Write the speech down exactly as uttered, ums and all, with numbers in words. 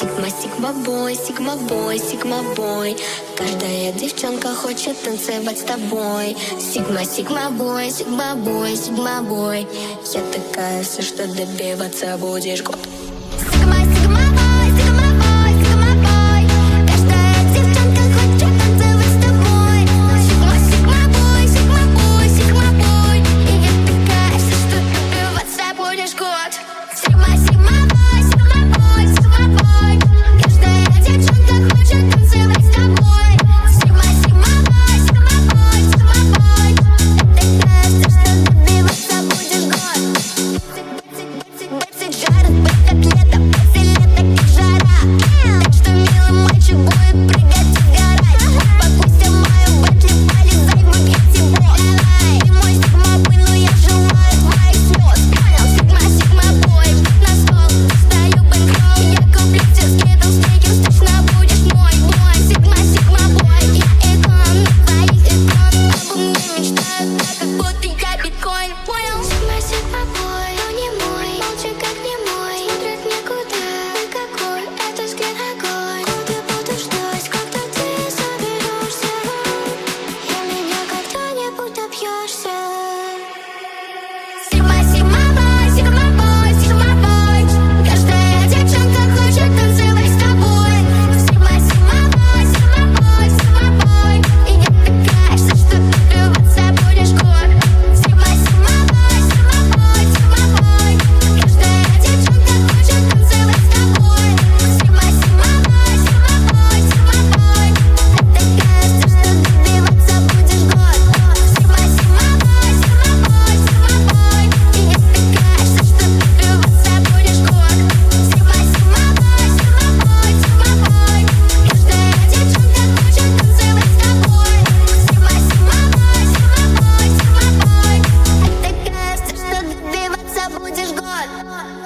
Сигма, сигма бой, сигма бой, сигма бой. Каждая девчонка хочет танцевать с тобой. Сигма, сигма бой, сигма бой, сигма бой. Я такая, все, что добиваться будешь год. Сигма, сигма бой, сигма бой, сигма бой. Каждая девчонка хочет танцевать с тобой. Сигма, сигма бой, сигма бой, сигма бой. И я такая, все, что добиваться будешь год. Сигма, сигма бой, сигма бой, сигма бой. Каждая девчонка хочет танцевать с тобой. Сигма, сигма бой, сигма бой, сигма бой. Я такая, все, что добиваться будешь год. Бэцик жарит, бэк как лето, веселее так как жара. Так что милый мальчик будет прыгать и сгорать. Покуйся мою Бентли, полезай в объективу. Ты мой сигма бой, но я желаю твоих слез. Понял? Сигма, сигма бой, на стол, достаю бэнкролл. Я куплю тебе скидл, снейкерс, точно будешь мой бой. Сигма, сигма бой, я икон на твоих икон. Обо мне мечтают так, как будто я биткоин. Понял? Сигма, сигма бой, но не мой, молча как не мой. Смотрит никуда, никакой, это взгляд огонь. Куда будешь ждать, когда ты соберешься? И меня когда-нибудь добьешься. Сигма, сигма бой, сигма бой, сигма бой. Каждая девчонка хочет танцевать с тобой. Сигма, сигма бой, сигма бой, сигма бой. И я такая, все, что добиваться будешь год. Сигма, сигма бой, сигма бой, сигма бой. Каждая девчонка хочет танцевать с тобой. Сигма, сигма бой, сигма бой, сигма бой. Я такая, все, что добиваться будешь год. Сигма, сигма бой, сигма бой, сигма бой. И я такая, все, что добиваться будешь год. Сигма, сигма бой, сигма бой, сигма бой. Каждая девчонка хочет танцевать с тобой. Сигма, сигма бой, сигма бой, сигма бой. Я такая, все, что добиваться будешь год.